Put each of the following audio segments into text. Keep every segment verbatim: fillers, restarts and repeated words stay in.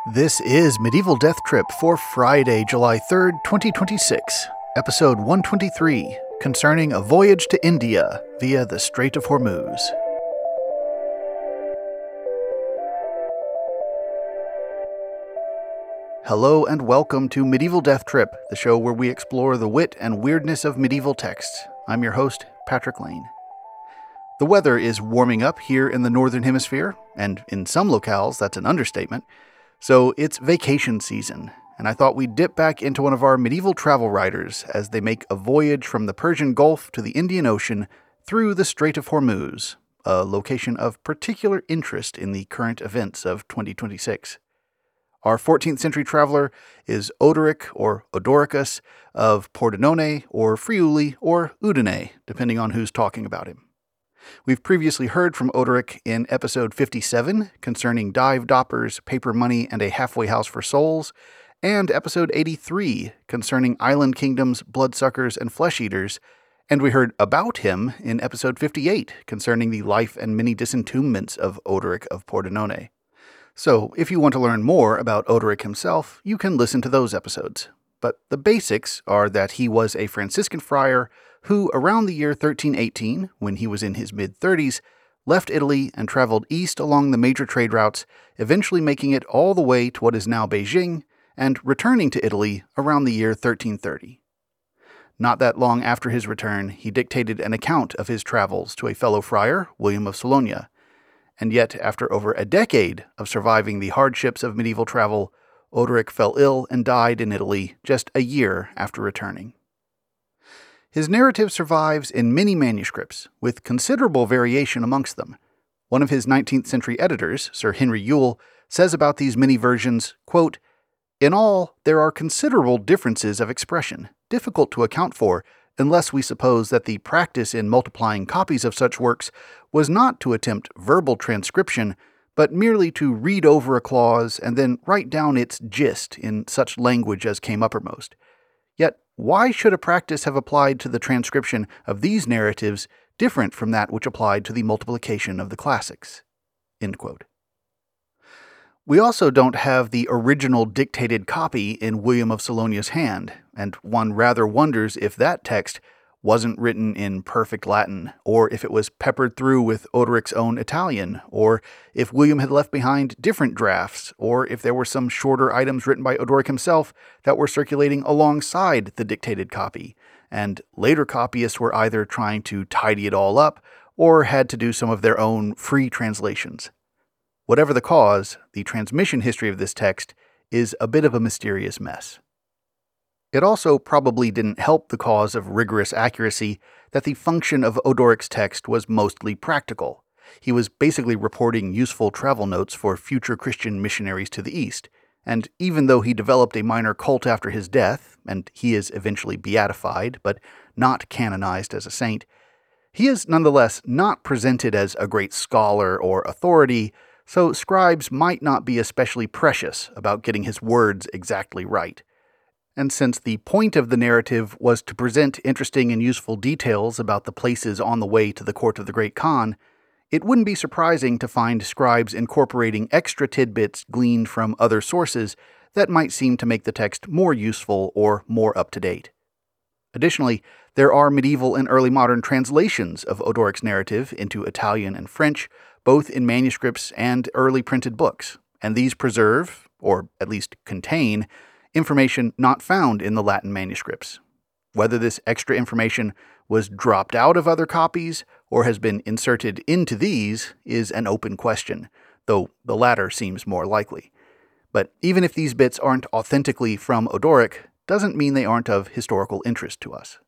This is Medieval Death Trip for Friday, July third, twenty twenty-six, episode one twenty-three, concerning a voyage to India via the Strait of Hormuz. Hello and welcome to Medieval Death Trip, the show where we explore the wit and weirdness of medieval texts. I'm your host, Patrick Lane. The weather is warming up here in the Northern Hemisphere, and in some locales that's an understatement. So it's vacation season, and I thought we'd dip back into one of our medieval travel writers as they make a voyage from the Persian Gulf to the Indian Ocean through the Strait of Hormuz, a location of particular interest in the current events of twenty twenty-six. Our fourteenth century traveler is Odoric or Odoricus of Pordenone or Friuli or Udine, depending on who's talking about him. We've previously heard from Odoric in episode fifty-seven concerning dive doppers, paper money, and a halfway house for souls, and episode eighty-three concerning island kingdoms, bloodsuckers, and flesh eaters, and we heard about him in episode fifty-eight concerning the life and many disentombments of Odoric of Pordenone. So, if you want to learn more about Odoric himself, you can listen to those episodes. But the basics are that he was a Franciscan friar who, around the year thirteen eighteen, when he was in his mid-thirties, left Italy and traveled east along the major trade routes, eventually making it all the way to what is now Beijing, and returning to Italy around the year thirteen thirty. Not that long after his return, he dictated an account of his travels to a fellow friar, William of Bologna. And yet, after over a decade of surviving the hardships of medieval travel, Odoric fell ill and died in Italy just a year after returning. His narrative survives in many manuscripts, with considerable variation amongst them. One of his nineteenth century editors, Sir Henry Yule, says about these many versions, quote, "In all, there are considerable differences of expression, difficult to account for, unless we suppose that the practice in multiplying copies of such works was not to attempt verbal transcription, but merely to read over a clause and then write down its gist in such language as came uppermost. Yet, why should a practice have applied to the transcription of these narratives different from that which applied to the multiplication of the classics?" End quote. We also don't have the original dictated copy in William of Bologna's hand, and one rather wonders if that text wasn't written in perfect Latin, or if it was peppered through with Odoric's own Italian, or if William had left behind different drafts, or if there were some shorter items written by Odoric himself that were circulating alongside the dictated copy, and later copyists were either trying to tidy it all up, or had to do some of their own free translations. Whatever the cause, the transmission history of this text is a bit of a mysterious mess. It also probably didn't help the cause of rigorous accuracy that the function of Odoric's text was mostly practical. He was basically reporting useful travel notes for future Christian missionaries to the East, and even though he developed a minor cult after his death, and he is eventually beatified, but not canonized as a saint, he is nonetheless not presented as a great scholar or authority, so scribes might not be especially precious about getting his words exactly right. And since the point of the narrative was to present interesting and useful details about the places on the way to the court of the Great Khan, it wouldn't be surprising to find scribes incorporating extra tidbits gleaned from other sources that might seem to make the text more useful or more up-to-date. Additionally, there are medieval and early modern translations of Odoric's narrative into Italian and French, both in manuscripts and early printed books, and these preserve, or at least contain, information not found in the Latin manuscripts. Whether this extra information was dropped out of other copies or has been inserted into these is an open question, though the latter seems more likely. But even if these bits aren't authentically from Odoric, doesn't mean they aren't of historical interest to us.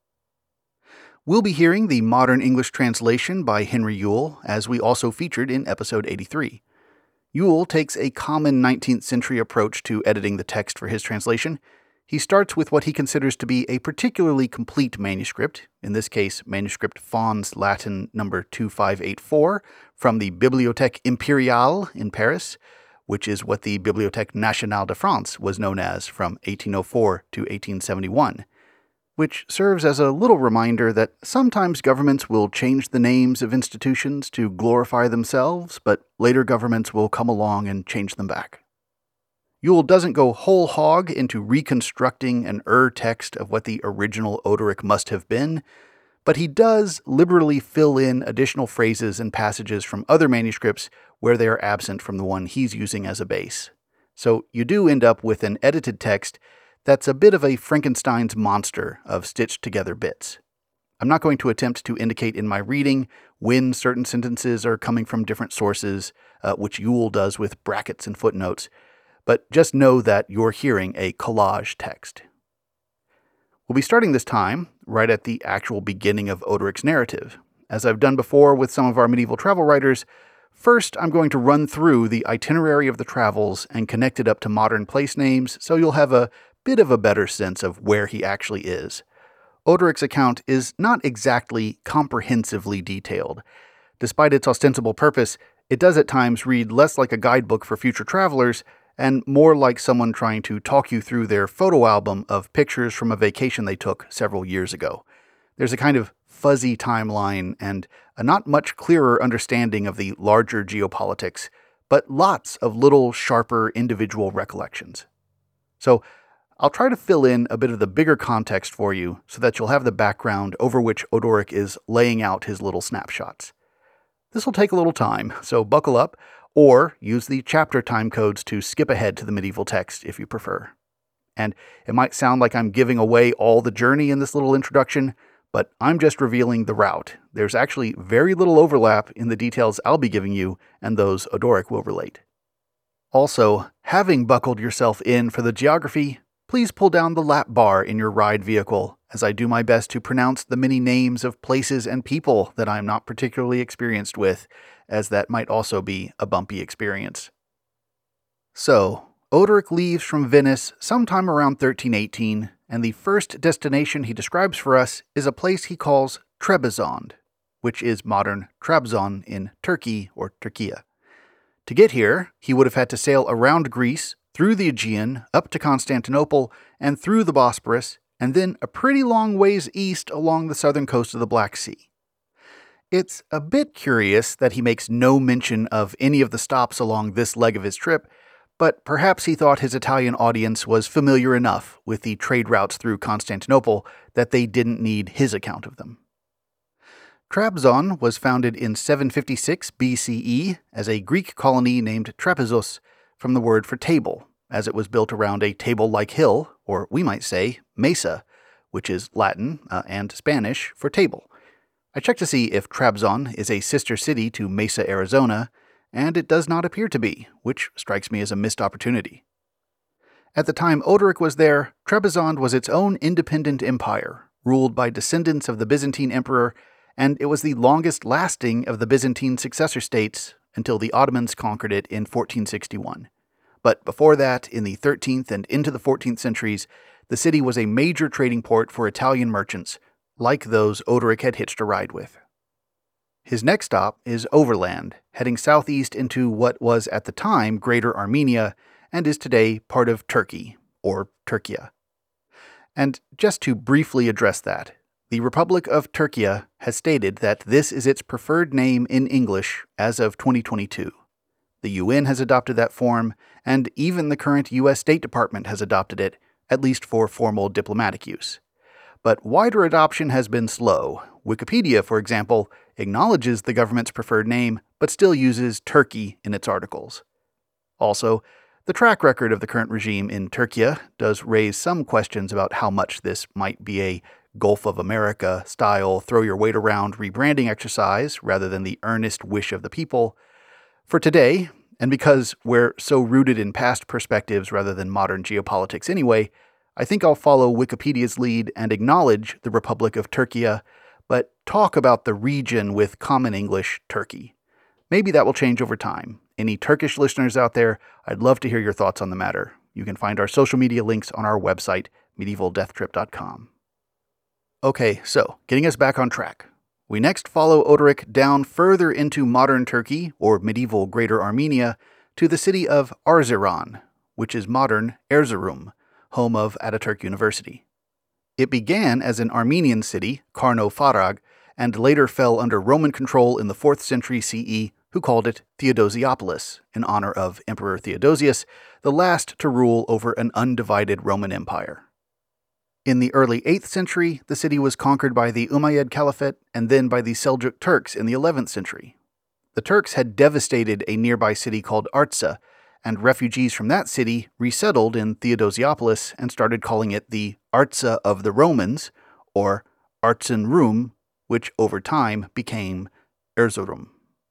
We'll be hearing the modern English translation by Henry Yule, as we also featured in episode eighty-three. Yule takes a common nineteenth century approach to editing the text for his translation. He starts with what he considers to be a particularly complete manuscript, in this case manuscript Fons Latin number two five eight four, from the Bibliothèque Impériale in Paris, which is what the Bibliothèque Nationale de France was known as from eighteen oh four to eighteen seventy-one. Which serves as a little reminder that sometimes governments will change the names of institutions to glorify themselves, but later governments will come along and change them back. Yule doesn't go whole hog into reconstructing an Ur text of what the original Odoric must have been, but he does liberally fill in additional phrases and passages from other manuscripts where they are absent from the one he's using as a base. So you do end up with an edited text that's a bit of a Frankenstein's monster of stitched together bits. I'm not going to attempt to indicate in my reading when certain sentences are coming from different sources, uh, which Yule does with brackets and footnotes, but just know that you're hearing a collage text. We'll be starting this time right at the actual beginning of Odoric's narrative. As I've done before with some of our medieval travel writers, first I'm going to run through the itinerary of the travels and connect it up to modern place names so you'll have a bit of a better sense of where he actually is. Odoric's account is not exactly comprehensively detailed. Despite its ostensible purpose, it does at times read less like a guidebook for future travelers and more like someone trying to talk you through their photo album of pictures from a vacation they took several years ago. There's a kind of fuzzy timeline and a not much clearer understanding of the larger geopolitics, but lots of little sharper individual recollections. So I'll try to fill in a bit of the bigger context for you so that you'll have the background over which Odoric is laying out his little snapshots. This will take a little time, so buckle up, or use the chapter time codes to skip ahead to the medieval text if you prefer. And it might sound like I'm giving away all the journey in this little introduction, but I'm just revealing the route. There's actually very little overlap in the details I'll be giving you and those Odoric will relate. Also, having buckled yourself in for the geography, please pull down the lap bar in your ride vehicle as I do my best to pronounce the many names of places and people that I'm not particularly experienced with, as that might also be a bumpy experience. So, Odoric leaves from Venice sometime around thirteen eighteen, and the first destination he describes for us is a place he calls Trebizond, which is modern Trabzon in Turkey or Turkiya. To get here, he would have had to sail around Greece, through the Aegean, up to Constantinople, and through the Bosporus, and then a pretty long ways east along the southern coast of the Black Sea. It's a bit curious that he makes no mention of any of the stops along this leg of his trip, but perhaps he thought his Italian audience was familiar enough with the trade routes through Constantinople that they didn't need his account of them. Trabzon was founded in seven fifty-six B C E as a Greek colony named Trapezus, from the word for table, as it was built around a table-like hill, or we might say mesa, which is Latin uh, and Spanish for table. I checked to see if Trabzon is a sister city to Mesa, Arizona, and it does not appear to be, which strikes me as a missed opportunity. At the time Odoric was there, Trebizond was its own independent empire, ruled by descendants of the Byzantine emperor, and it was the longest-lasting of the Byzantine successor states until the Ottomans conquered it in fourteen sixty-one. But before that, in the thirteenth and into the fourteenth centuries, the city was a major trading port for Italian merchants, like those Odoric had hitched a ride with. His next stop is overland, heading southeast into what was at the time Greater Armenia and is today part of Turkey, or Turkiya. And just to briefly address that, the Republic of Turkiya has stated that this is its preferred name in English as of twenty twenty-two. The U N has adopted that form, and even the current U S State Department has adopted it, at least for formal diplomatic use. But wider adoption has been slow. Wikipedia, for example, acknowledges the government's preferred name, but still uses Turkey in its articles. Also, the track record of the current regime in Turkiya does raise some questions about how much this might be a Gulf of America style throw-your-weight-around rebranding exercise rather than the earnest wish of the people. For today, and because we're so rooted in past perspectives rather than modern geopolitics anyway, I think I'll follow Wikipedia's lead and acknowledge the Republic of Turkiya, but talk about the region with common English, Turkey. Maybe that will change over time. Any Turkish listeners out there, I'd love to hear your thoughts on the matter. You can find our social media links on our website, medieval death trip dot com. Okay, so, getting us back on track. We next follow Odoric down further into modern Turkey, or medieval Greater Armenia, to the city of Arzeran, which is modern Erzurum, home of Ataturk University. It began as an Armenian city, Karno Farag, and later fell under Roman control in the fourth century C E who called it Theodosiopolis, in honor of Emperor Theodosius, the last to rule over an undivided Roman Empire. In the early eighth century, the city was conquered by the Umayyad Caliphate and then by the Seljuk Turks in the eleventh century. The Turks had devastated a nearby city called Artsa, and refugees from that city resettled in Theodosiopolis and started calling it the Artsa of the Romans, or Artzenrum, which over time became Erzurum.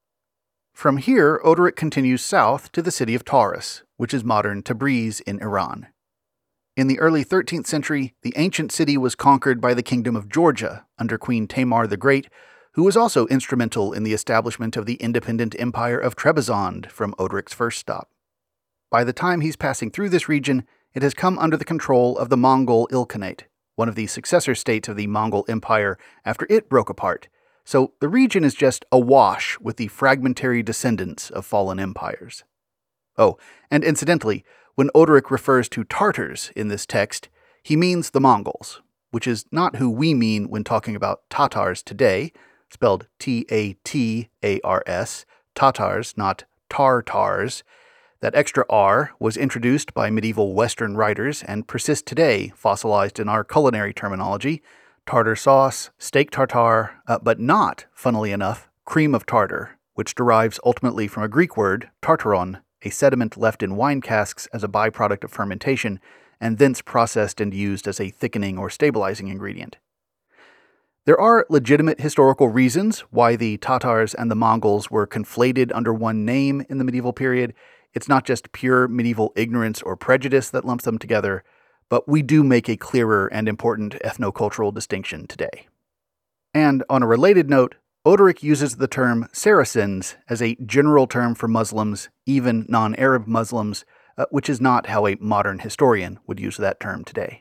From here, Odoric continues south to the city of Taurus, which is modern Tabriz in Iran. In the early thirteenth century, the ancient city was conquered by the Kingdom of Georgia under Queen Tamar the Great, who was also instrumental in the establishment of the independent empire of Trebizond from Odoric's first stop. By the time he's passing through this region, it has come under the control of the Mongol Ilkhanate, one of the successor states of the Mongol Empire after it broke apart, so the region is just awash with the fragmentary descendants of fallen empires. Oh, and incidentally, when Odoric refers to Tartars in this text, he means the Mongols, which is not who we mean when talking about Tatars today, spelled T A T A R S, Tatars, not Tartars. That extra R was introduced by medieval Western writers and persists today, fossilized in our culinary terminology, tartar sauce, steak tartare, uh, but not, funnily enough, cream of tartar, which derives ultimately from a Greek word, tartaron, a sediment left in wine casks as a byproduct of fermentation, and thence processed and used as a thickening or stabilizing ingredient. There are legitimate historical reasons why the Tatars and the Mongols were conflated under one name in the medieval period. It's not just pure medieval ignorance or prejudice that lumps them together, but we do make a clearer and important ethnocultural distinction today. And on a related note, Odoric uses the term Saracens as a general term for Muslims, even non-Arab Muslims, uh, which is not how a modern historian would use that term today.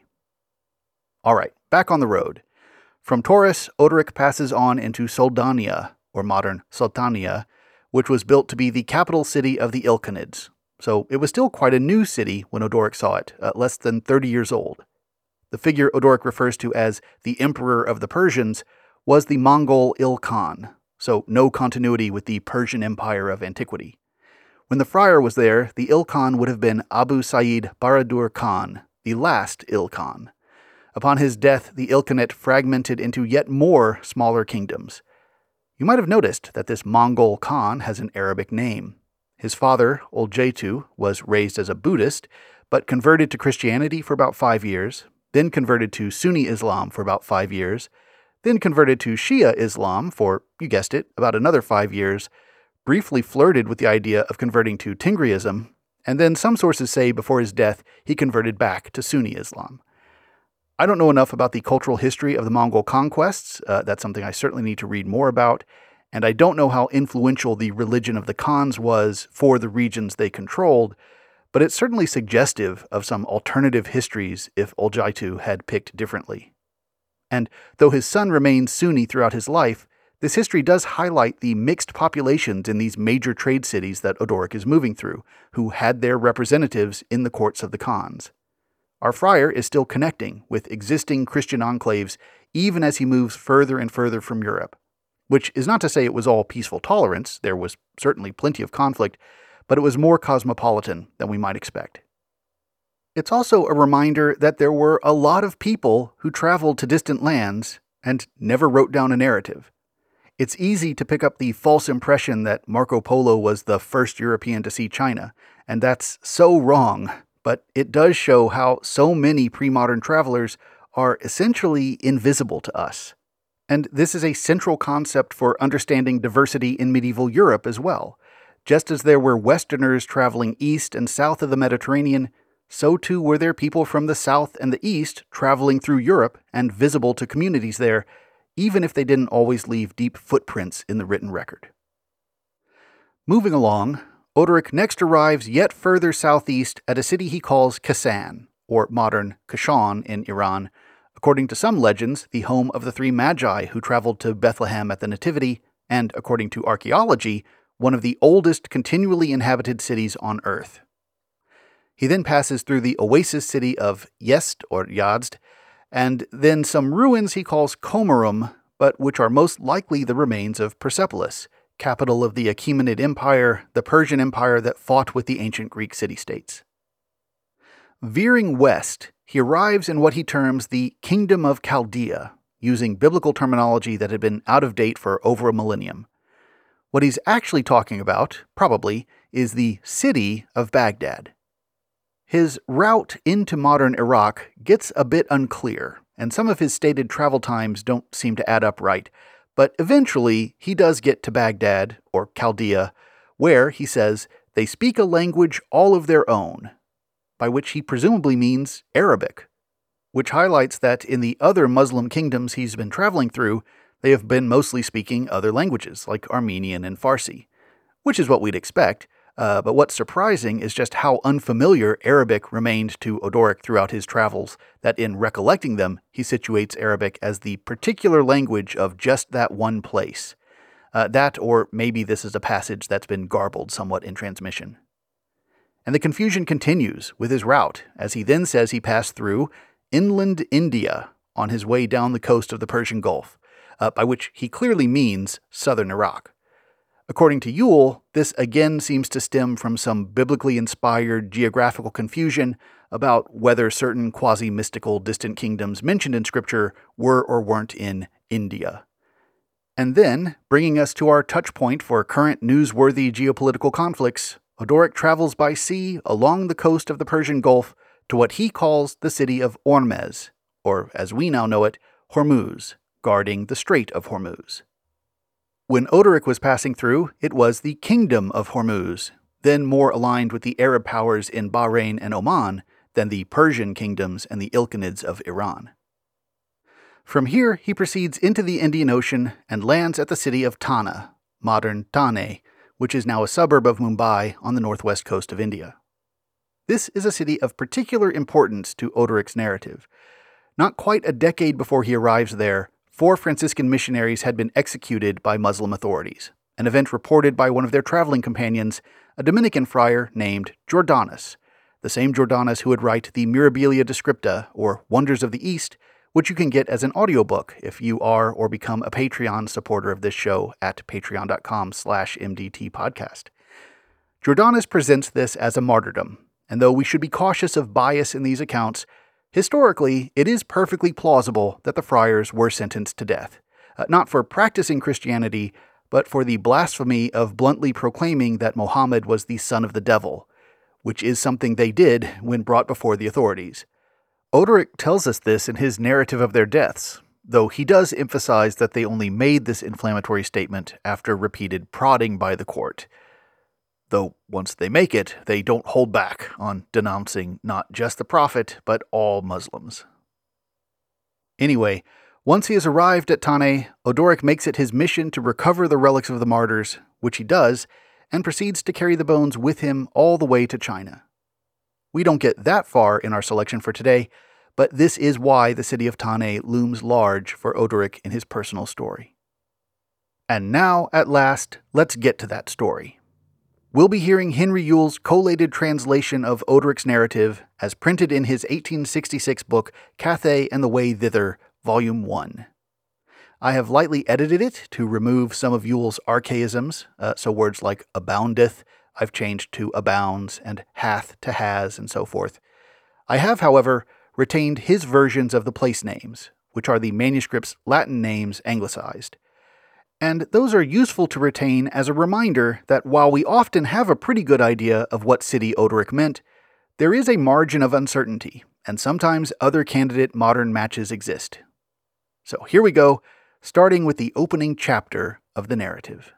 All right, back on the road. From Taurus, Odoric passes on into Soldania, or modern Sultania, which was built to be the capital city of the Ilkhanids. So it was still quite a new city when Odoric saw it, uh, less than thirty years old. The figure Odoric refers to as the Emperor of the Persians was the Mongol Ilkhan, so no continuity with the Persian Empire of antiquity. When the friar was there, the Ilkhan would have been Abu Sa'id Baradur Khan, the last Ilkhan. Upon his death, the Ilkhanate fragmented into yet more smaller kingdoms. You might have noticed that this Mongol Khan has an Arabic name. His father, Oljaitu, was raised as a Buddhist, but converted to Christianity for about five years, then converted to Sunni Islam for about five years, then converted to Shia Islam for, you guessed it, about another five years, briefly flirted with the idea of converting to Tingriism, and then some sources say before his death he converted back to Sunni Islam. I don't know enough about the cultural history of the Mongol conquests. Uh, that's something I certainly need to read more about. And I don't know how influential the religion of the Khans was for the regions they controlled, but it's certainly suggestive of some alternative histories if Oljaitu had picked differently. And though his son remained Sunni throughout his life, this history does highlight the mixed populations in these major trade cities that Odoric is moving through, who had their representatives in the courts of the Khans. Our friar is still connecting with existing Christian enclaves even as he moves further and further from Europe, which is not to say it was all peaceful tolerance. There was certainly plenty of conflict, but it was more cosmopolitan than we might expect. It's also a reminder that there were a lot of people who traveled to distant lands and never wrote down a narrative. It's easy to pick up the false impression that Marco Polo was the first European to see China, and that's so wrong. But it does show how so many pre-modern travelers are essentially invisible to us. And this is a central concept for understanding diversity in medieval Europe as well. Just as there were Westerners traveling east and south of the Mediterranean, so too were there people from the south and the east traveling through Europe and visible to communities there, even if they didn't always leave deep footprints in the written record. Moving along, Odoric next arrives yet further southeast at a city he calls Kasan, or modern Kashan in Iran, according to some legends, the home of the three magi who traveled to Bethlehem at the Nativity, and according to archaeology, one of the oldest continually inhabited cities on Earth. He then passes through the oasis city of Yezd or Yazd, and then some ruins he calls Komarum, but which are most likely the remains of Persepolis, capital of the Achaemenid Empire, the Persian Empire that fought with the ancient Greek city-states. Veering west, he arrives in what he terms the Kingdom of Chaldea, using biblical terminology that had been out of date for over a millennium. What he's actually talking about, probably, is the city of Baghdad. His route into modern Iraq gets a bit unclear, and some of his stated travel times don't seem to add up right, but eventually he does get to Baghdad, or Chaldea, where, he says, they speak a language all of their own, by which he presumably means Arabic, which highlights that in the other Muslim kingdoms he's been traveling through, they have been mostly speaking other languages, like Armenian and Farsi, which is what we'd expect, uh, but what's surprising is just how unfamiliar Arabic remained to Odoric throughout his travels, that in recollecting them, he situates Arabic as the particular language of just that one place. Uh, that, or maybe this is a passage that's been garbled somewhat in transmission. And the confusion continues with his route, as he then says he passed through inland India on his way down the coast of the Persian Gulf, uh, by which he clearly means southern Iraq. According to Yule, this again seems to stem from some biblically inspired geographical confusion about whether certain quasi-mystical distant kingdoms mentioned in Scripture were or weren't in India. And then, bringing us to our touch point for current newsworthy geopolitical conflicts, Odoric travels by sea along the coast of the Persian Gulf to what he calls the city of Ormuz, or as we now know it, Hormuz, guarding the Strait of Hormuz. When Odoric was passing through, it was the Kingdom of Hormuz, then more aligned with the Arab powers in Bahrain and Oman than the Persian kingdoms and the Ilkhanids of Iran. From here, he proceeds into the Indian Ocean and lands at the city of Tana, modern Thane, which is now a suburb of Mumbai on the northwest coast of India. This is a city of particular importance to Odoric's narrative. Not quite a decade before he arrives there, four Franciscan missionaries had been executed by Muslim authorities, an event reported by one of their traveling companions, a Dominican friar named Jordanus, the same Jordanus who would write the Mirabilia Descripta, or Wonders of the East, which you can get as an audiobook if you are or become a Patreon supporter of this show at patreon.com slash mdtpodcast. Jordanus presents this as a martyrdom, and though we should be cautious of bias in these accounts, historically, it is perfectly plausible that the friars were sentenced to death, uh, not for practicing Christianity, but for the blasphemy of bluntly proclaiming that Mohammed was the son of the devil, which is something they did when brought before the authorities. Odoric tells us this in his narrative of their deaths, though he does emphasize that they only made this inflammatory statement after repeated prodding by the court. Though once they make it, they don't hold back on denouncing not just the prophet, but all Muslims. Anyway, once he has arrived at Thane, Odoric makes it his mission to recover the relics of the martyrs, which he does, and proceeds to carry the bones with him all the way to China. We don't get that far in our selection for today, but this is why the city of Thane looms large for Odoric in his personal story. And now, at last, let's get to that story. We'll be hearing Henry Yule's collated translation of Odoric's narrative as printed in his eighteen sixty-six book Cathay and the Way Thither, Volume one. I have lightly edited it to remove some of Yule's archaisms, uh, so words like aboundeth, I've changed to abounds, and hath to has, and so forth. I have, however, retained his versions of the place names, which are the manuscript's Latin names anglicized. And those are useful to retain as a reminder that while we often have a pretty good idea of what city Odoric meant, there is a margin of uncertainty, and sometimes other candidate modern matches exist. So here we go, starting with the opening chapter of the narrative.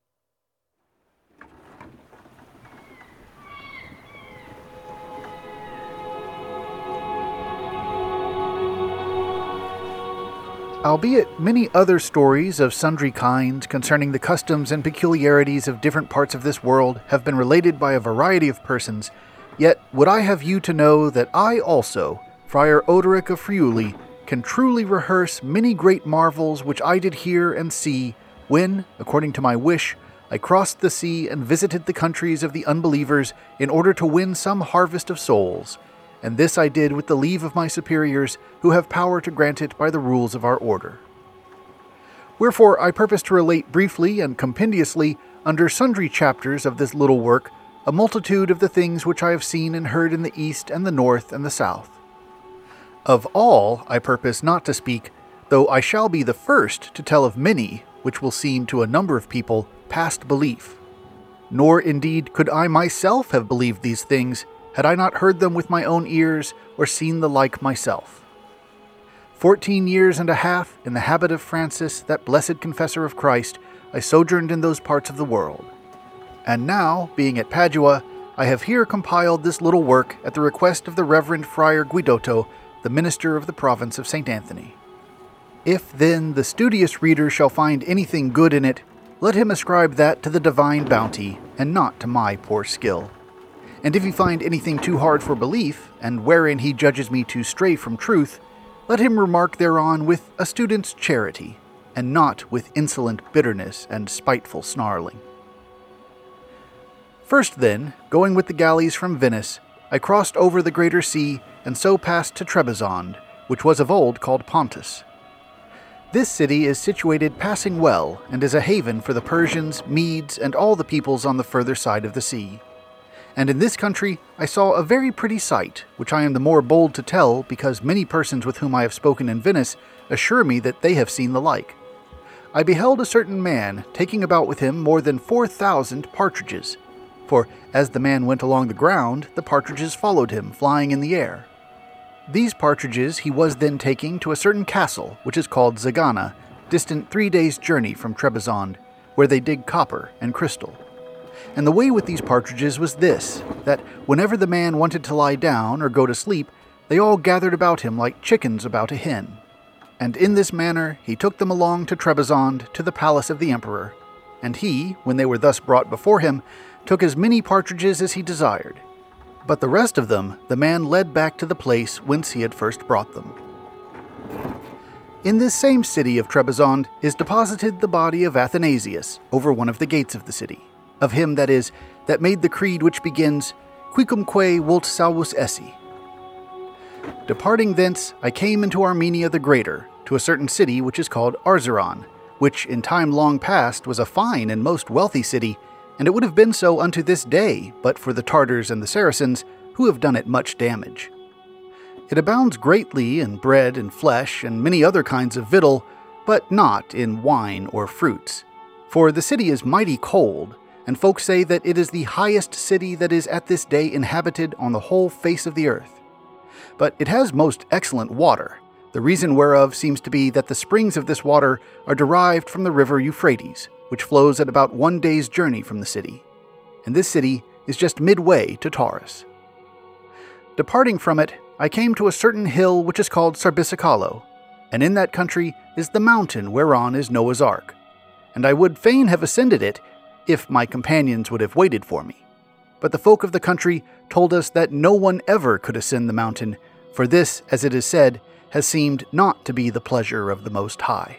Albeit many other stories of sundry kinds concerning the customs and peculiarities of different parts of this world have been related by a variety of persons, yet would I have you to know that I also, Friar Odoric of Friuli, can truly rehearse many great marvels which I did hear and see when, according to my wish, I crossed the sea and visited the countries of the unbelievers in order to win some harvest of souls, and this I did with the leave of my superiors, who have power to grant it by the rules of our order. Wherefore I purpose to relate briefly and compendiously, under sundry chapters of this little work, a multitude of the things which I have seen and heard in the east and the north and the south. Of all I purpose not to speak, though I shall be the first to tell of many, which will seem to a number of people past belief. Nor indeed could I myself have believed these things, had I not heard them with my own ears, or seen the like myself. Fourteen years and a half, in the habit of Francis, that blessed confessor of Christ, I sojourned in those parts of the world. And now, being at Padua, I have here compiled this little work at the request of the Reverend Friar Guidotto, the minister of the province of Saint Anthony. If, then, the studious reader shall find anything good in it, let him ascribe that to the divine bounty, and not to my poor skill. And if he find anything too hard for belief, and wherein he judges me to stray from truth, let him remark thereon with a student's charity, and not with insolent bitterness and spiteful snarling. First then, going with the galleys from Venice, I crossed over the greater sea, and so passed to Trebizond, which was of old called Pontus. This city is situated passing well, and is a haven for the Persians, Medes, and all the peoples on the further side of the sea. And in this country I saw a very pretty sight, which I am the more bold to tell, because many persons with whom I have spoken in Venice assure me that they have seen the like. I beheld a certain man taking about with him more than four thousand partridges, for as the man went along the ground, the partridges followed him, flying in the air. These partridges he was then taking to a certain castle, which is called Zagana, distant three days' journey from Trebizond, where they dig copper and crystal. And the way with these partridges was this, that whenever the man wanted to lie down or go to sleep, they all gathered about him like chickens about a hen. And in this manner he took them along to Trebizond, to the palace of the emperor. And he, when they were thus brought before him, took as many partridges as he desired. But the rest of them the man led back to the place whence he had first brought them. In this same city of Trebizond is deposited the body of Athanasius over one of the gates of the city, of him, that is, that made the creed which begins, Quicumque vult salvus esse. Departing thence, I came into Armenia the Greater, to a certain city which is called Arzeron, which in time long past was a fine and most wealthy city, and it would have been so unto this day, but for the Tartars and the Saracens, who have done it much damage. It abounds greatly in bread and flesh and many other kinds of victual, but not in wine or fruits. For the city is mighty cold, and folk say that it is the highest city that is at this day inhabited on the whole face of the earth. But it has most excellent water, the reason whereof seems to be that the springs of this water are derived from the river Euphrates, which flows at about one day's journey from the city. And this city is just midway to Taurus. Departing from it, I came to a certain hill which is called Sarbisicalo, and in that country is the mountain whereon is Noah's Ark. And I would fain have ascended it, if my companions would have waited for me. But the folk of the country told us that no one ever could ascend the mountain, for this, as it is said, has seemed not to be the pleasure of the Most High.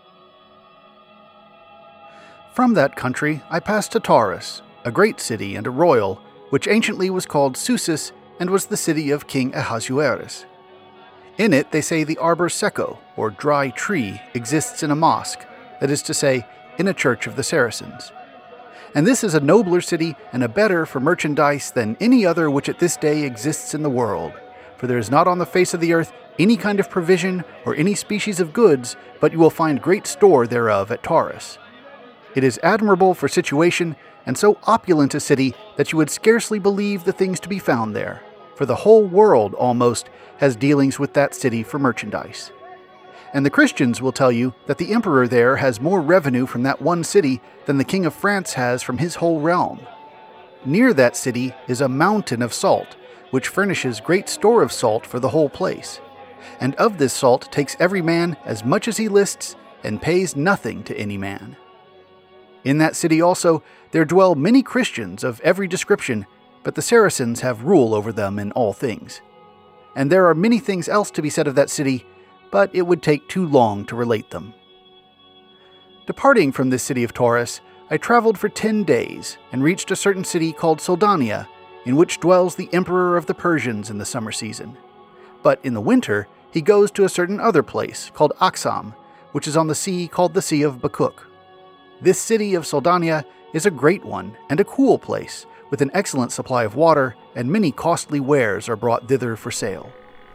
From that country I passed to Taurus, a great city and a royal, which anciently was called Susis, and was the city of King Ahasuerus. In it they say the arbor secco, or dry tree, exists in a mosque, that is to say, in a church of the Saracens. And this is a nobler city and a better for merchandise than any other which at this day exists in the world, for there is not on the face of the earth any kind of provision or any species of goods, but you will find great store thereof at Taurus. It is admirable for situation, and so opulent a city that you would scarcely believe the things to be found there, for the whole world almost has dealings with that city for merchandise. And the Christians will tell you that the emperor there has more revenue from that one city than the king of France has from his whole realm. Near that city is a mountain of salt, which furnishes great store of salt for the whole place. And of this salt takes every man as much as he lists, and pays nothing to any man. In that city also there dwell many Christians of every description, but the Saracens have rule over them in all things. And there are many things else to be said of that city, but it would take too long to relate them. Departing from this city of Taurus, I traveled for ten days, and reached a certain city called Soldania, in which dwells the emperor of the Persians in the summer season. But in the winter he goes to a certain other place called Aksam, which is on the sea called the Sea of Bakuk. This city of Soldania is a great one and a cool place, with an excellent supply of water, and many costly wares are brought thither for sale.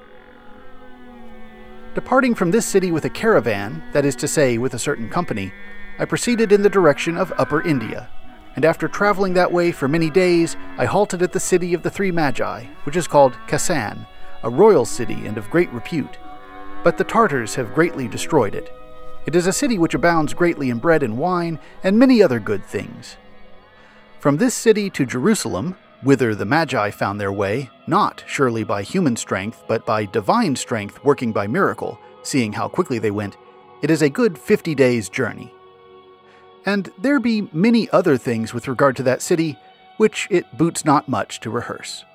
Departing from this city with a caravan, that is to say, with a certain company, I proceeded in the direction of Upper India, and after traveling that way for many days, I halted at the city of the Three Magi, which is called Kasan, a royal city and of great repute. But the Tartars have greatly destroyed it. It is a city which abounds greatly in bread and wine, and many other good things. From this city to Jerusalem, whither the Magi found their way, not surely by human strength, but by divine strength working by miracle, seeing how quickly they went, it is a good fifty days' journey. And there be many other things with regard to that city, which it boots not much to rehearse.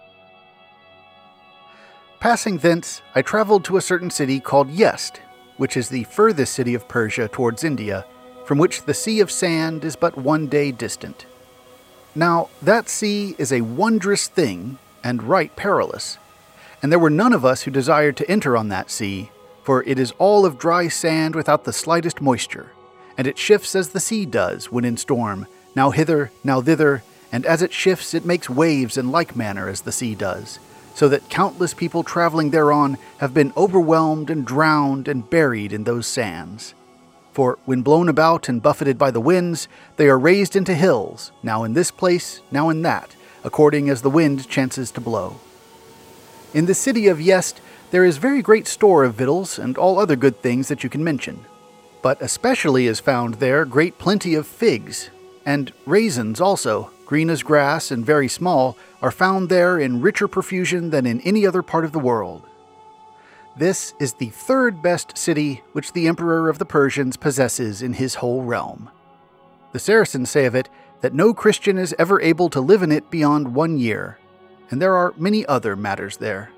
Passing thence, I travelled to a certain city called Yezd, which is the furthest city of Persia towards India, from which the Sea of Sand is but one day distant. Now, that sea is a wondrous thing, and right perilous, and there were none of us who desired to enter on that sea, for it is all of dry sand without the slightest moisture, and it shifts as the sea does when in storm, now hither, now thither, and as it shifts it makes waves in like manner as the sea does, so that countless people traveling thereon have been overwhelmed and drowned and buried in those sands. For when blown about and buffeted by the winds, they are raised into hills, now in this place, now in that, according as the wind chances to blow. In the city of Yezd there is very great store of victuals and all other good things that you can mention. But especially is found there great plenty of figs, and raisins also, green as grass and very small, are found there in richer profusion than in any other part of the world. This is the third best city which the Emperor of the Persians possesses in his whole realm. The Saracens say of it that no Christian is ever able to live in it beyond one year, and there are many other matters there.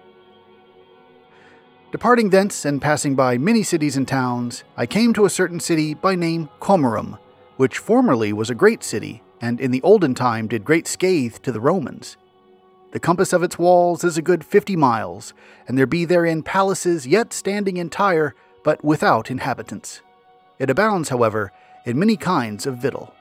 Departing thence and passing by many cities and towns, I came to a certain city by name Comorum, which formerly was a great city, and in the olden time did great scathe to the Romans. The compass of its walls is a good fifty miles, and there be therein palaces yet standing entire, but without inhabitants. It abounds, however, in many kinds of victual.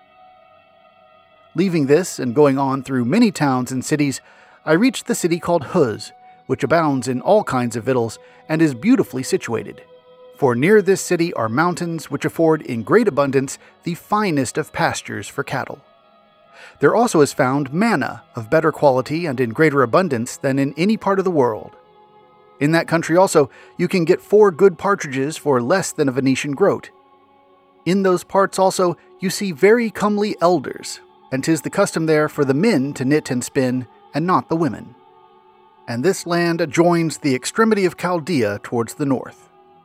Leaving this and going on through many towns and cities, I reached the city called Huz, which abounds in all kinds of victuals and is beautifully situated. For near this city are mountains which afford in great abundance the finest of pastures for cattle. There also is found manna of better quality and in greater abundance than in any part of the world. In that country also you can get four good partridges for less than a Venetian groat. In those parts also you see very comely elders, and 'tis the custom there for the men to knit and spin, and not the women. And this land adjoins the extremity of Chaldea towards the north.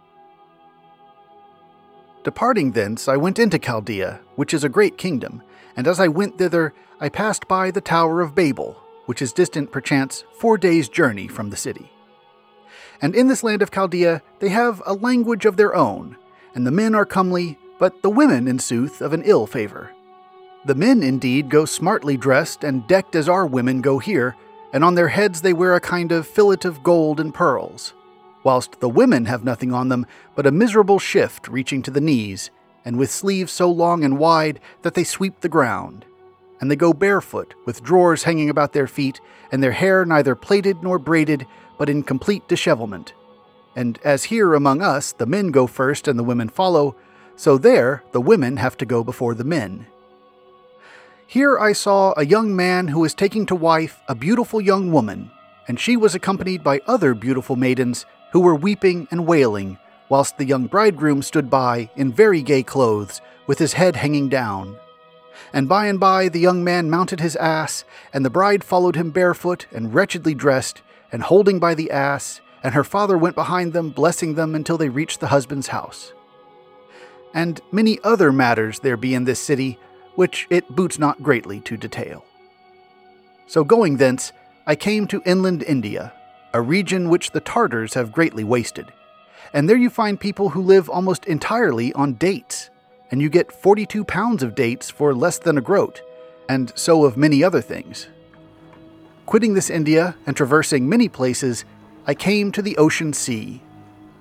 Departing thence I went into Chaldea, which is a great kingdom, and as I went thither, I passed by the Tower of Babel, which is distant perchance four days' journey from the city. And in this land of Chaldea they have a language of their own, and the men are comely, but the women, in sooth, of an ill favour. The men, indeed, go smartly dressed and decked as our women go here, and on their heads they wear a kind of fillet of gold and pearls, whilst the women have nothing on them but a miserable shift reaching to the knees, and with sleeves so long and wide that they sweep the ground. And they go barefoot, with drawers hanging about their feet, and their hair neither plaited nor braided, but in complete dishevelment. And as here among us the men go first and the women follow, so there the women have to go before the men. Here I saw a young man who was taking to wife a beautiful young woman, and she was accompanied by other beautiful maidens who were weeping and wailing, whilst the young bridegroom stood by in very gay clothes, with his head hanging down. And by and by the young man mounted his ass, and the bride followed him barefoot and wretchedly dressed, and holding by the ass, and her father went behind them, blessing them until they reached the husband's house. And many other matters there be in this city, which it boots not greatly to detail. So going thence, I came to inland India, a region which the Tartars have greatly wasted. And there you find people who live almost entirely on dates, and you get forty-two pounds of dates for less than a groat, and so of many other things. Quitting this India and traversing many places, I came to the ocean sea.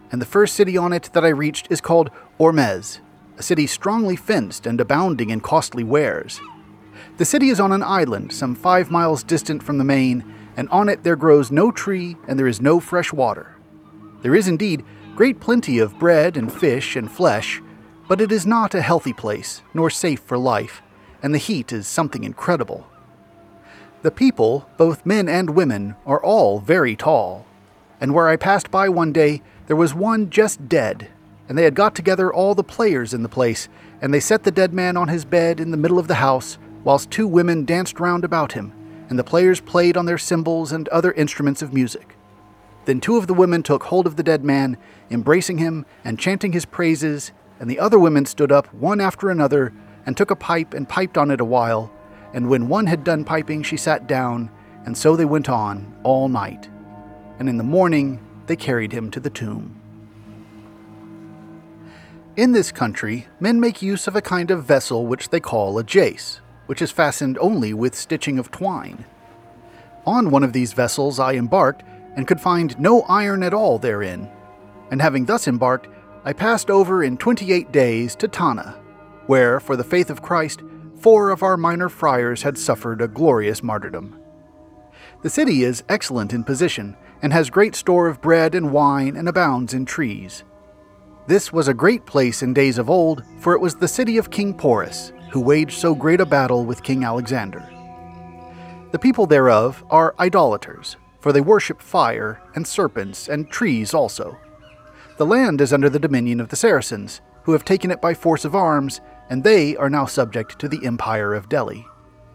and the first city on it that I reached is called Ormez, a city strongly fenced and abounding in costly wares. The city is on an island some five miles distant from the main, and on it there grows no tree and there is no fresh water. There is indeed great plenty of bread and fish and flesh, but it is not a healthy place, nor safe for life, and the heat is something incredible. The people, both men and women, are all very tall, and where I passed by one day, there was one just dead, and they had got together all the players in the place, and they set the dead man on his bed in the middle of the house, whilst two women danced round about him, and the players played on their cymbals and other instruments of music. Then two of the women took hold of the dead man, embracing him and chanting his praises, and the other women stood up one after another and took a pipe and piped on it a while, and when one had done piping she sat down, and so they went on all night. And in the morning they carried him to the tomb. In this country, men make use of a kind of vessel which they call a jace, which is fastened only with stitching of twine. On one of these vessels I embarked, and could find no iron at all therein, and having thus embarked, I passed over in twenty-eight days to Tana, where, for the faith of Christ, four of our minor friars had suffered a glorious martyrdom. The city is excellent in position, and has great store of bread and wine, and abounds in trees. This was a great place in days of old, for it was the city of King Porus, who waged so great a battle with King Alexander. The people thereof are idolaters, for they worship fire, and serpents, and trees also. The land is under the dominion of the Saracens, who have taken it by force of arms, and they are now subject to the Empire of Delhi.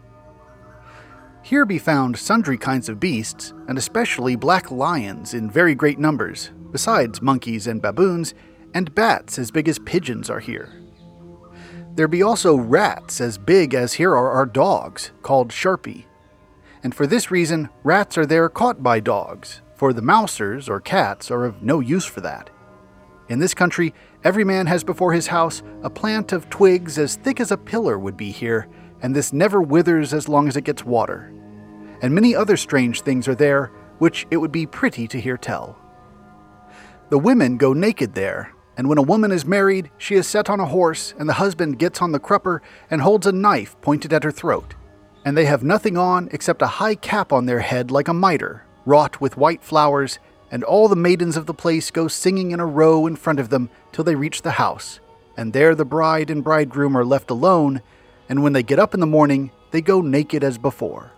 Here be found sundry kinds of beasts, and especially black lions in very great numbers, besides monkeys and baboons, and bats as big as pigeons are here. There be also rats as big as here are our dogs, called sharpie. And for this reason, rats are there caught by dogs, for the mousers or cats are of no use for that. In this country, every man has before his house a plant of twigs as thick as a pillar would be here, and this never withers as long as it gets water. And many other strange things are there, which it would be pretty to hear tell. The women go naked there, and when a woman is married, she is set on a horse, and the husband gets on the crupper and holds a knife pointed at her throat. And they have nothing on except a high cap on their head like a mitre, wrought with white flowers, and all the maidens of the place go singing in a row in front of them till they reach the house, and there the bride and bridegroom are left alone, and when they get up in the morning, they go naked as before.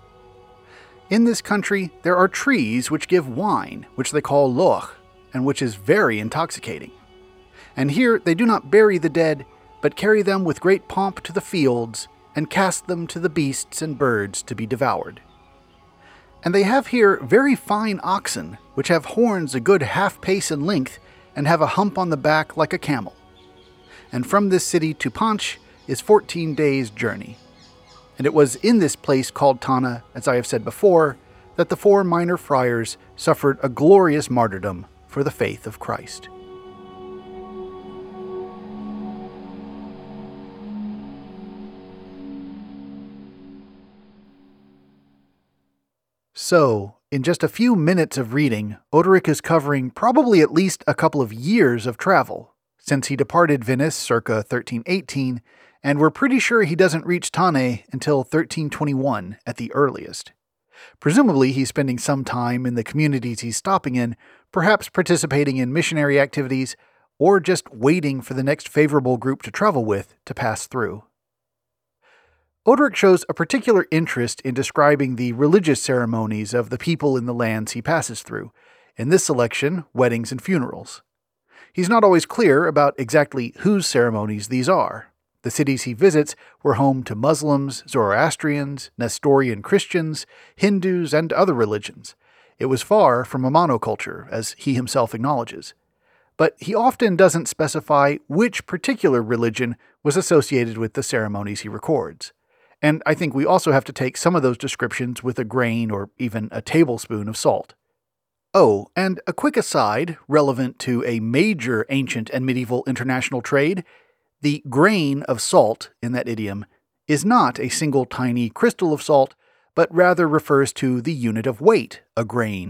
In this country there are trees which give wine, which they call loch, and which is very intoxicating. And here they do not bury the dead, but carry them with great pomp to the fields, and cast them to the beasts and birds to be devoured. And they have here very fine oxen, which have horns a good half pace in length, and have a hump on the back like a camel. And from this city to Panch is fourteen days' journey. And it was in this place called Tana, as I have said before, that the four minor friars suffered a glorious martyrdom for the faith of Christ. So, in just a few minutes of reading, Odoric is covering probably at least a couple of years of travel, since he departed Venice circa thirteen eighteen, and we're pretty sure he doesn't reach Tane until thirteen twenty-one at the earliest. Presumably he's spending some time in the communities he's stopping in, perhaps participating in missionary activities, or just waiting for the next favorable group to travel with to pass through. Odoric shows a particular interest in describing the religious ceremonies of the people in the lands he passes through, in this selection, weddings and funerals. He's not always clear about exactly whose ceremonies these are. The cities he visits were home to Muslims, Zoroastrians, Nestorian Christians, Hindus, and other religions. It was far from a monoculture, as he himself acknowledges. But he often doesn't specify which particular religion was associated with the ceremonies he records. And I think we also have to take some of those descriptions with a grain or even a tablespoon of salt. Oh, and a quick aside, relevant to a major ancient and medieval international trade, the grain of salt in that idiom is not a single tiny crystal of salt, but rather refers to the unit of weight, a grain.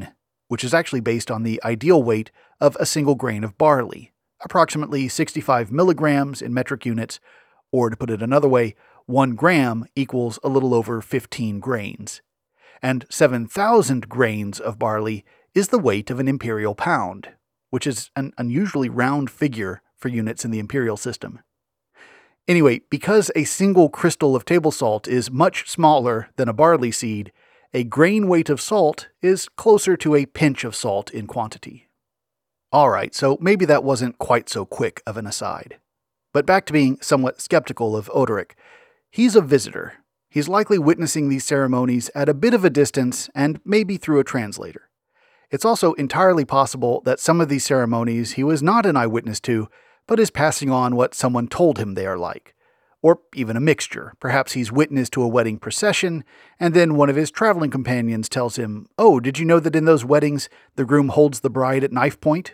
which is actually based on the ideal weight of a single grain of barley, approximately sixty-five milligrams in metric units, or to put it another way, one gram equals a little over fifteen grains. And seven thousand grains of barley is the weight of an imperial pound, which is an unusually round figure for units in the imperial system. Anyway, because a single crystal of table salt is much smaller than a barley seed, a grain weight of salt is closer to a pinch of salt in quantity. Alright, so maybe that wasn't quite so quick of an aside. But back to being somewhat skeptical of Odoric. He's a visitor. He's likely witnessing these ceremonies at a bit of a distance and maybe through a translator. It's also entirely possible that some of these ceremonies he was not an eyewitness to, but is passing on what someone told him they are like. Or even a mixture. Perhaps he's witness to a wedding procession, and then one of his traveling companions tells him, "Oh, did you know that in those weddings, the groom holds the bride at knife point?"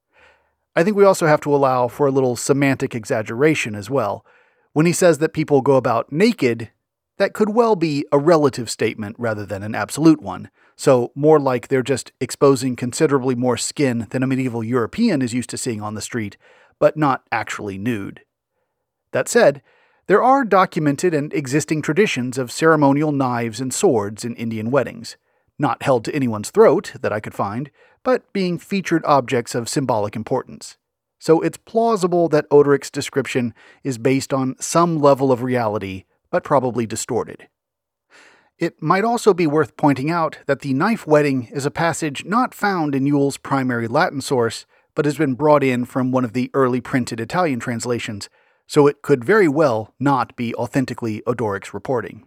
I think we also have to allow for a little semantic exaggeration as well. When he says that people go about naked, that could well be a relative statement rather than an absolute one, so more like they're just exposing considerably more skin than a medieval European is used to seeing on the street, but not actually nude. That said, there are documented and existing traditions of ceremonial knives and swords in Indian weddings, not held to anyone's throat that I could find, but being featured objects of symbolic importance. So it's plausible that Odoric's description is based on some level of reality, but probably distorted. It might also be worth pointing out that the knife wedding is a passage not found in Yule's primary Latin source, but has been brought in from one of the early printed Italian translations, so it could very well not be authentically Odoric's reporting.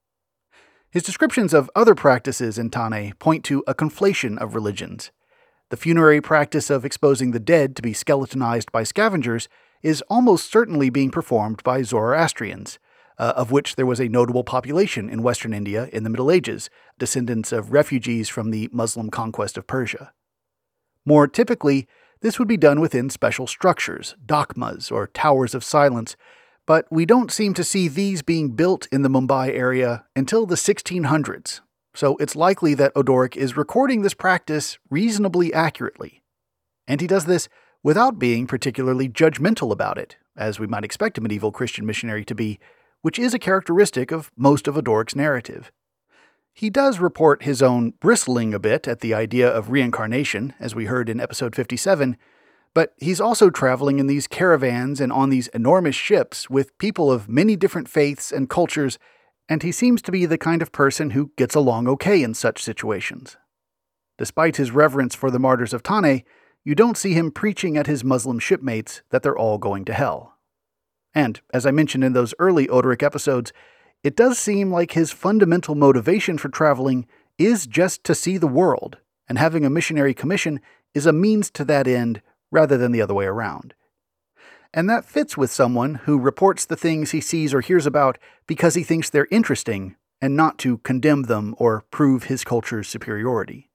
His descriptions of other practices in Tane point to a conflation of religions. The funerary practice of exposing the dead to be skeletonized by scavengers is almost certainly being performed by Zoroastrians, uh, of which there was a notable population in western India in the Middle Ages, descendants of refugees from the Muslim conquest of Persia. More typically, this would be done within special structures, dakmas or towers of silence, but we don't seem to see these being built in the Mumbai area until the sixteen hundreds, so it's likely that Odoric is recording this practice reasonably accurately. And he does this without being particularly judgmental about it, as we might expect a medieval Christian missionary to be, which is a characteristic of most of Odoric's narrative. He does report his own bristling a bit at the idea of reincarnation, as we heard in episode fifty-seven, but he's also traveling in these caravans and on these enormous ships with people of many different faiths and cultures, and he seems to be the kind of person who gets along okay in such situations. Despite his reverence for the martyrs of Tane, you don't see him preaching at his Muslim shipmates that they're all going to hell. And, as I mentioned in those early Odoric episodes, it does seem like his fundamental motivation for traveling is just to see the world, and having a missionary commission is a means to that end rather than the other way around. And that fits with someone who reports the things he sees or hears about because he thinks they're interesting, and not to condemn them or prove his culture's superiority.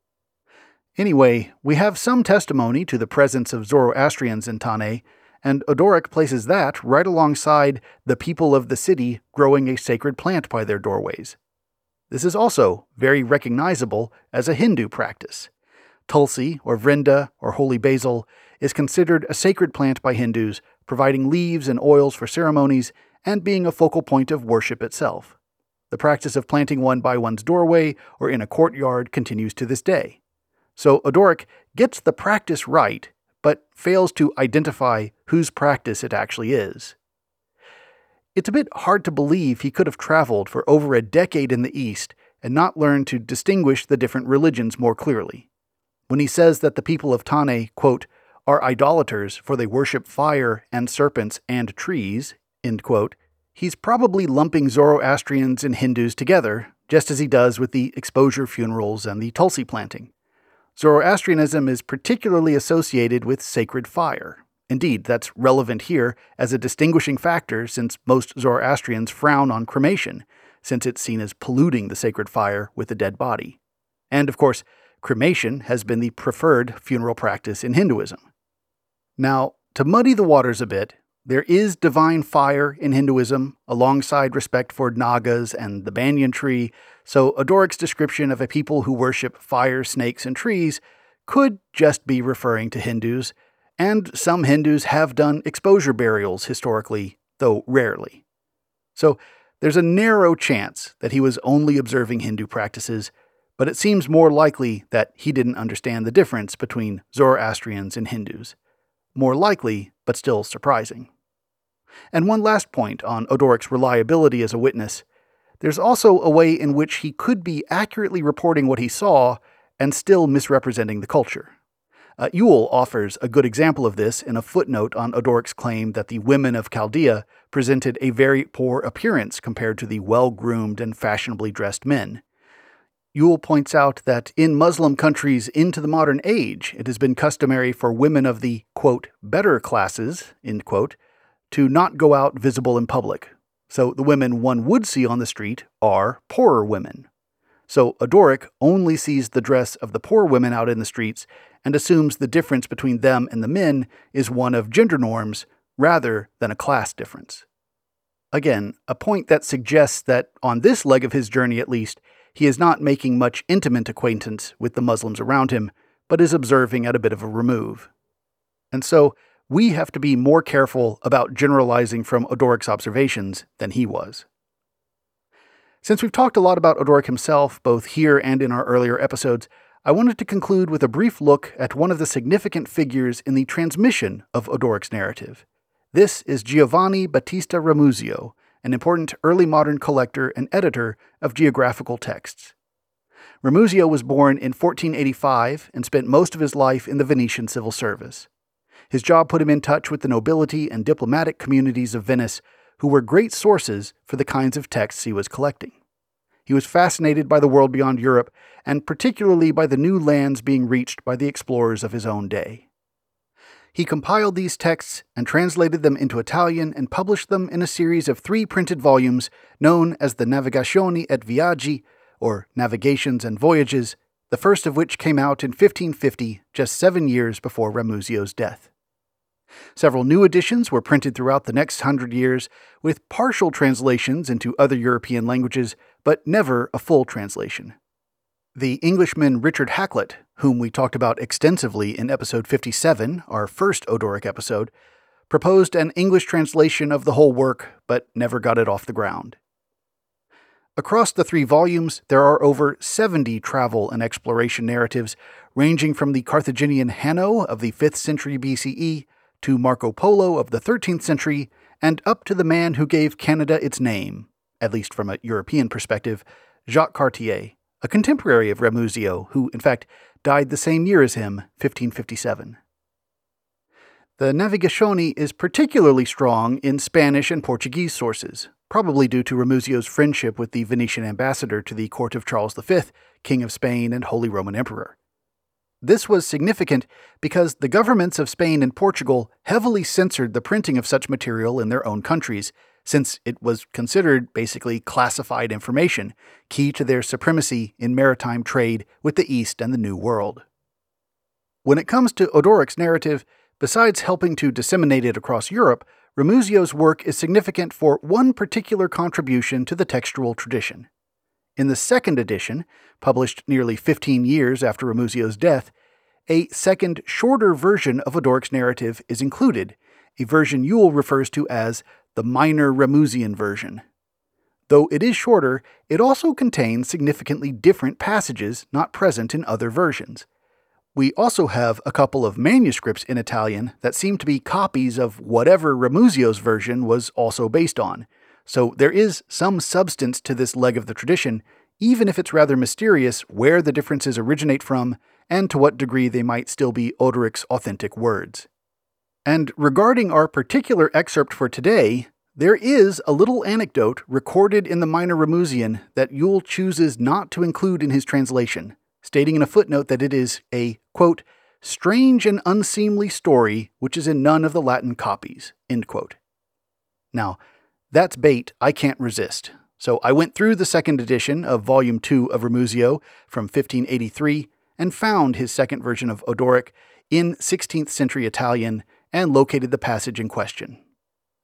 Anyway, we have some testimony to the presence of Zoroastrians in Tane, and Odoric places that right alongside the people of the city growing a sacred plant by their doorways. This is also very recognizable as a Hindu practice. Tulsi, or Vrinda, or holy basil, is considered a sacred plant by Hindus, providing leaves and oils for ceremonies and being a focal point of worship itself. The practice of planting one by one's doorway or in a courtyard continues to this day. So Odoric gets the practice right, but fails to identify whose practice it actually is. It's a bit hard to believe he could have traveled for over a decade in the East and not learned to distinguish the different religions more clearly. When he says that the people of Tane, quote, are idolaters for they worship fire and serpents and trees, end quote, he's probably lumping Zoroastrians and Hindus together, just as he does with the exposure funerals and the Tulsi planting. Zoroastrianism is particularly associated with sacred fire. Indeed, that's relevant here as a distinguishing factor since most Zoroastrians frown on cremation, since it's seen as polluting the sacred fire with a dead body. And, of course, cremation has been the preferred funeral practice in Hinduism. Now, to muddy the waters a bit, There is divine fire in Hinduism, alongside respect for Nagas and the banyan tree, so Odoric's description of a people who worship fire, snakes, and trees could just be referring to Hindus, and some Hindus have done exposure burials historically, though rarely. So there's a narrow chance that he was only observing Hindu practices, but it seems more likely that he didn't understand the difference between Zoroastrians and Hindus. More likely, but still surprising. And one last point on Odoric's reliability as a witness. There's also a way in which he could be accurately reporting what he saw and still misrepresenting the culture. Uh, Ewell offers a good example of this in a footnote on Odoric's claim that the women of Chaldea presented a very poor appearance compared to the well-groomed and fashionably dressed men. Ewell points out that in Muslim countries into the modern age, it has been customary for women of the, quote, better classes, end quote, to not go out visible in public. So the women one would see on the street are poorer women. So Odoric only sees the dress of the poor women out in the streets and assumes the difference between them and the men is one of gender norms rather than a class difference. Again, a point that suggests that on this leg of his journey at least, he is not making much intimate acquaintance with the Muslims around him, but is observing at a bit of a remove. And so, we have to be more careful about generalizing from Odoric's observations than he was. Since we've talked a lot about Odoric himself, both here and in our earlier episodes, I wanted to conclude with a brief look at one of the significant figures in the transmission of Odoric's narrative. This is Giovanni Battista Ramuzio, an important early modern collector and editor of geographical texts. Ramuzio was born in fourteen eighty-five and spent most of his life in the Venetian civil service. His job put him in touch with the nobility and diplomatic communities of Venice, who were great sources for the kinds of texts he was collecting. He was fascinated by the world beyond Europe, and particularly by the new lands being reached by the explorers of his own day. He compiled these texts and translated them into Italian and published them in a series of three printed volumes known as the Navigazioni et Viaggi, or Navigations and Voyages, the first of which came out in fifteen fifty, just seven years before Ramuzio's death. Several new editions were printed throughout the next hundred years, with partial translations into other European languages, but never a full translation. The Englishman Richard Hakluyt, whom we talked about extensively in episode fifty-seven, our first Odoric episode, proposed an English translation of the whole work, but never got it off the ground. Across the three volumes, there are over seventy travel and exploration narratives, ranging from the Carthaginian Hanno of the fifth century B C E to Marco Polo of the thirteenth century, and up to the man who gave Canada its name, at least from a European perspective, Jacques Cartier, a contemporary of Ramuzio, who, in fact, died the same year as him, fifteen fifty-seven. The Navigazioni is particularly strong in Spanish and Portuguese sources, probably due to Ramuzio's friendship with the Venetian ambassador to the court of Charles the Fifth, King of Spain and Holy Roman Emperor. This was significant because the governments of Spain and Portugal heavily censored the printing of such material in their own countries, since it was considered basically classified information, key to their supremacy in maritime trade with the East and the New World. When it comes to Odoric's narrative, besides helping to disseminate it across Europe, Ramuzio's work is significant for one particular contribution to the textual tradition. In the second edition, published nearly fifteen years after Ramuzio's death, a second, shorter version of Odoric's narrative is included, a version Ewell refers to as the Minor Ramuzian version. Though it is shorter, it also contains significantly different passages not present in other versions. We also have a couple of manuscripts in Italian that seem to be copies of whatever Ramuzio's version was also based on, so there is some substance to this leg of the tradition, even if it's rather mysterious where the differences originate from and to what degree they might still be Odoric's authentic words. And regarding our particular excerpt for today, there is a little anecdote recorded in the Minor Ramuzian that Ewell chooses not to include in his translation, stating in a footnote that it is a, quote, strange and unseemly story which is in none of the Latin copies, end quote. Now, that's bait I can't resist, so I went through the second edition of Volume two of Ramuzio from fifteen eighty-three and found his second version of Odoric in sixteenth century Italian and located the passage in question.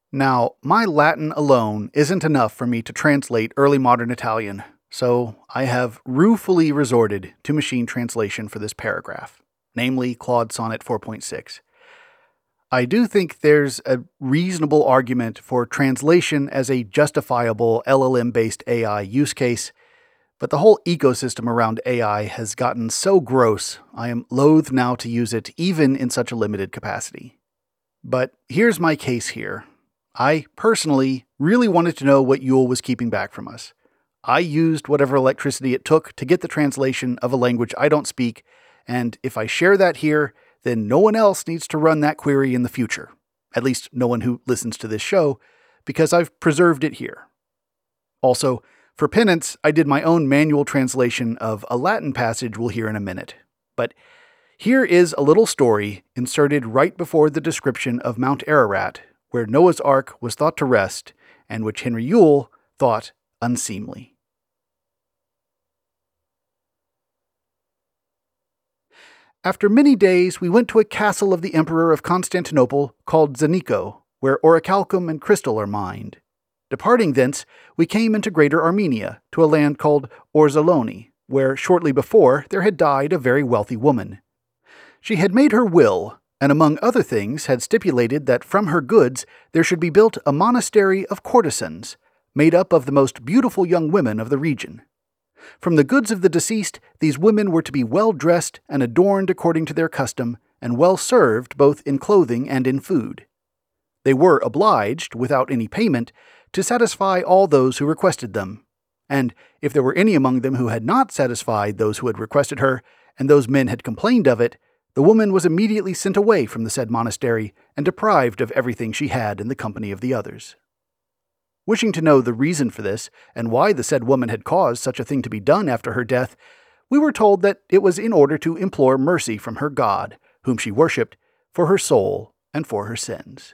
Now, my Latin alone isn't enough for me to translate early modern Italian, so I have ruefully resorted to machine translation for this paragraph, namely Claude Sonnet four point six. I do think there's a reasonable argument for translation as a justifiable L L M-based A I use case, but the whole ecosystem around A I has gotten so gross, I am loath now to use it even in such a limited capacity. But here's my case here. I, personally, really wanted to know what Yule was keeping back from us. I used whatever electricity it took to get the translation of a language I don't speak, and if I share that here, then no one else needs to run that query in the future. At least no one who listens to this show, because I've preserved it here. Also, for penance, I did my own manual translation of a Latin passage we'll hear in a minute. But here is a little story inserted right before the description of Mount Ararat, where Noah's Ark was thought to rest, and which Henry Yule thought unseemly. After many days, we went to a castle of the Emperor of Constantinople called Zanico, where orichalcum and crystal are mined. Departing thence, we came into Greater Armenia, to a land called Orzaloni, where shortly before there had died a very wealthy woman. She had made her will, and among other things had stipulated that from her goods there should be built a monastery of courtesans, made up of the most beautiful young women of the region. From the goods of the deceased, these women were to be well dressed and adorned according to their custom, and well served both in clothing and in food. They were obliged, without any payment, to satisfy all those who requested them, and if there were any among them who had not satisfied those who had requested her, and those men had complained of it, the woman was immediately sent away from the said monastery and deprived of everything she had in the company of the others. Wishing to know the reason for this, and why the said woman had caused such a thing to be done after her death, we were told that it was in order to implore mercy from her God, whom she worshipped, for her soul and for her sins.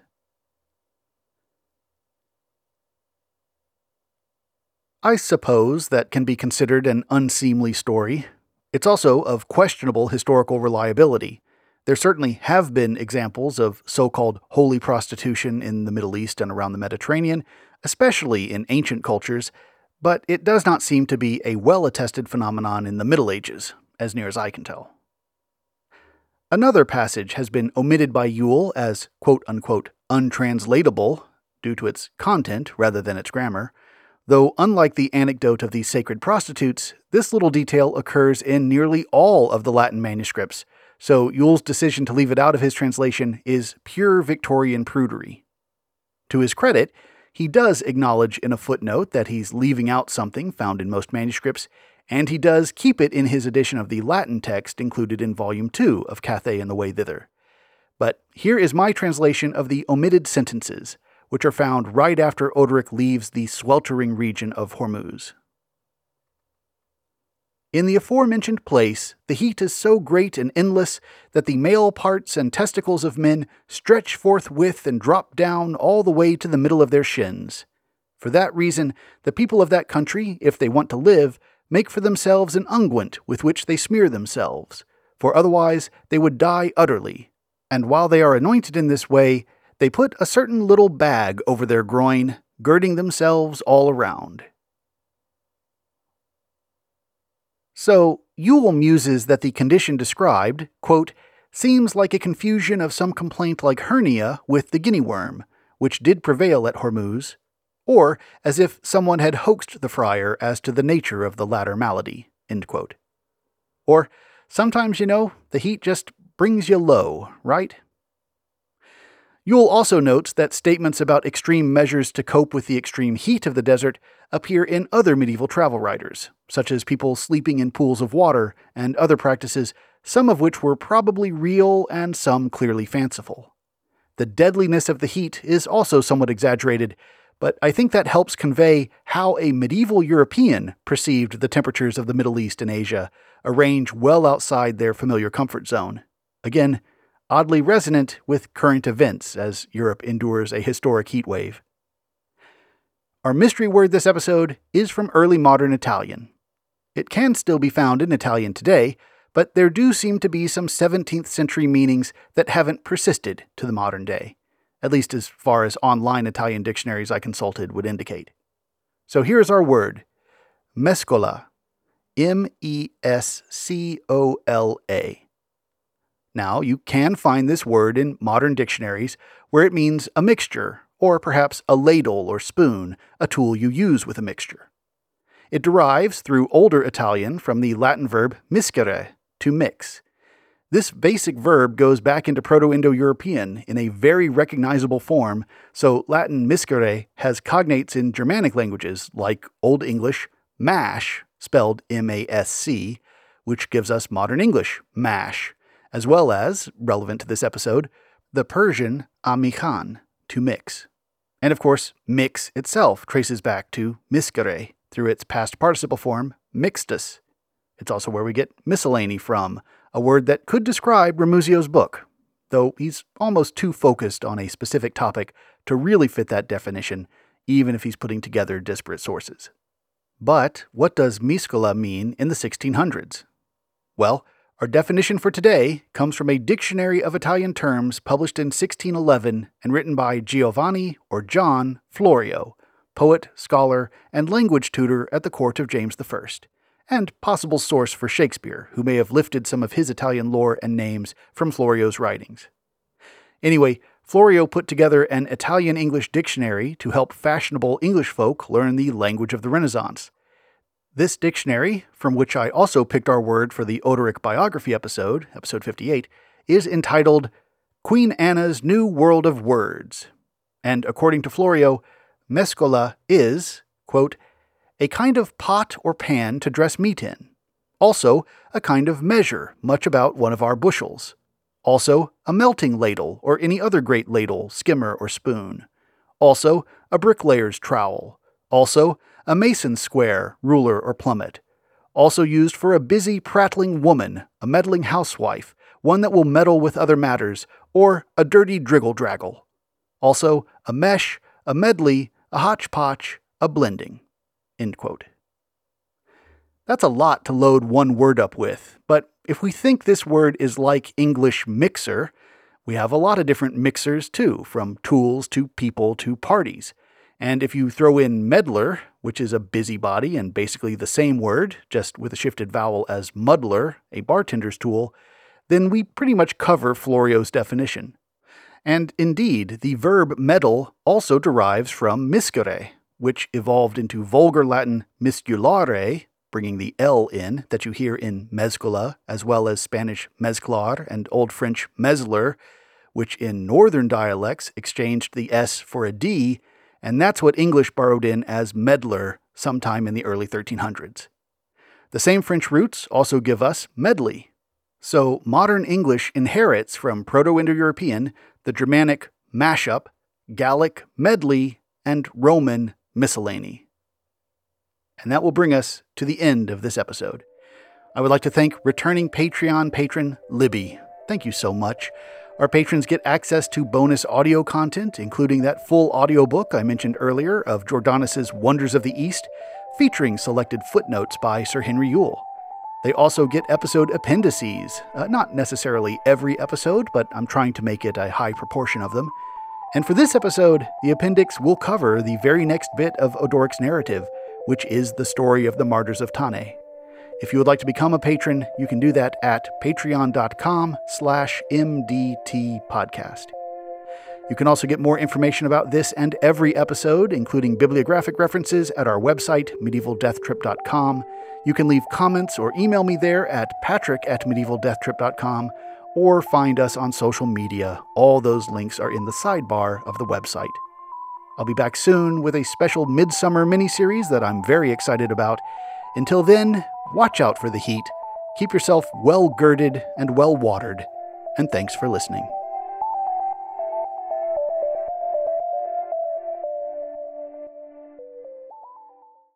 I suppose that can be considered an unseemly story. It's also of questionable historical reliability. There certainly have been examples of so-called holy prostitution in the Middle East and around the Mediterranean, especially in ancient cultures, but it does not seem to be a well-attested phenomenon in the Middle Ages, as near as I can tell. Another passage has been omitted by Yule as quote-unquote untranslatable due to its content rather than its grammar, though unlike the anecdote of these sacred prostitutes, this little detail occurs in nearly all of the Latin manuscripts, so Yule's decision to leave it out of his translation is pure Victorian prudery. To his credit, he does acknowledge in a footnote that he's leaving out something found in most manuscripts, and he does keep it in his edition of the Latin text included in Volume two of Cathay and the Way Thither. But here is my translation of the omitted sentences, which are found right after Odoric leaves the sweltering region of Hormuz. In the aforementioned place, the heat is so great and endless that the male parts and testicles of men stretch forthwith and drop down all the way to the middle of their shins. For that reason, the people of that country, if they want to live, make for themselves an unguent with which they smear themselves, for otherwise they would die utterly. And while they are anointed in this way, they put a certain little bag over their groin, girding themselves all around. So, Yule muses that the condition described, quote, seems like a confusion of some complaint like hernia with the guinea worm, which did prevail at Hormuz, or as if someone had hoaxed the friar as to the nature of the latter malady, end quote. Or, sometimes, you know, the heat just brings you low, right? Yule also notes that statements about extreme measures to cope with the extreme heat of the desert appear in other medieval travel writers, such as people sleeping in pools of water and other practices, some of which were probably real and some clearly fanciful. The deadliness of the heat is also somewhat exaggerated, but I think that helps convey how a medieval European perceived the temperatures of the Middle East and Asia, a range well outside their familiar comfort zone. Again, oddly resonant with current events as Europe endures a historic heat wave. Our mystery word this episode is from early modern Italian. It can still be found in Italian today, but there do seem to be some seventeenth century meanings that haven't persisted to the modern day, at least as far as online Italian dictionaries I consulted would indicate. So here's our word, mescola, M E S C O L A. Now, you can find this word in modern dictionaries where it means a mixture, or perhaps a ladle or spoon, a tool you use with a mixture. It derives through Older Italian from the Latin verb miscere, to mix. This basic verb goes back into Proto-Indo-European in a very recognizable form, so Latin miscere has cognates in Germanic languages like Old English mash, spelled M A S C, which gives us modern English mash, as well as, relevant to this episode, the Persian amikhan, to mix. And of course, mix itself traces back to miscere through its past participle form, mixtus. It's also where we get miscellany from, a word that could describe Ramuzio's book, though he's almost too focused on a specific topic to really fit that definition, even if he's putting together disparate sources. But what does miscola mean in the sixteen hundreds? Well, our definition for today comes from a dictionary of Italian terms published in sixteen eleven and written by Giovanni or John Florio, poet, scholar, and language tutor at the court of James the First, and possible source for Shakespeare, who may have lifted some of his Italian lore and names from Florio's writings. Anyway, Florio put together an Italian-English dictionary to help fashionable English folk learn the language of the Renaissance. This dictionary, from which I also picked our word for the Odoric biography episode, episode fifty-eight, is entitled Queen Anna's New World of Words. And according to Florio, mescola is, quote, a kind of pot or pan to dress meat in. Also, a kind of measure, much about one of our bushels. Also, a melting ladle or any other great ladle, skimmer, or spoon. Also, a bricklayer's trowel. Also, a mason's square, ruler, or plummet. Also used for a busy, prattling woman, a meddling housewife, one that will meddle with other matters, or a dirty driggle-draggle. Also, a mesh, a medley, a hodgepodge, a blending. End quote. That's a lot to load one word up with, but if we think this word is like English mixer, we have a lot of different mixers too, from tools to people to parties. And if you throw in meddler, which is a busybody and basically the same word, just with a shifted vowel as muddler, a bartender's tool, then we pretty much cover Florio's definition. And indeed, the verb meddle also derives from miscere, which evolved into Vulgar Latin misculare, bringing the L in that you hear in mezcola, as well as Spanish mezclar and Old French mezler, which in northern dialects exchanged the S for a D, and that's what English borrowed in as meddler sometime in the early thirteen hundreds. The same French roots also give us medley. So modern English inherits from Proto-Indo-European the Germanic mashup, Gallic medley, and Roman miscellany. And that will bring us to the end of this episode. I would like to thank returning Patreon patron Libby. Thank you so much. Our patrons get access to bonus audio content, including that full audiobook I mentioned earlier of Jordanus' Wonders of the East, featuring selected footnotes by Sir Henry Yule. They also get episode appendices, uh, not necessarily every episode, but I'm trying to make it a high proportion of them. And for this episode, the appendix will cover the very next bit of Odoric's narrative, which is the story of the Martyrs of Tane. If you would like to become a patron, you can do that at patreon.com slash MDT podcast. You can also get more information about this and every episode, including bibliographic references, at our website, medieval death trip dot com. You can leave comments or email me there at patrick at medieval death trip dot com, or find us on social media. All those links are in the sidebar of the website. I'll be back soon with a special midsummer miniseries that I'm very excited about. Until then, watch out for the heat, keep yourself well girded and well watered, and thanks for listening.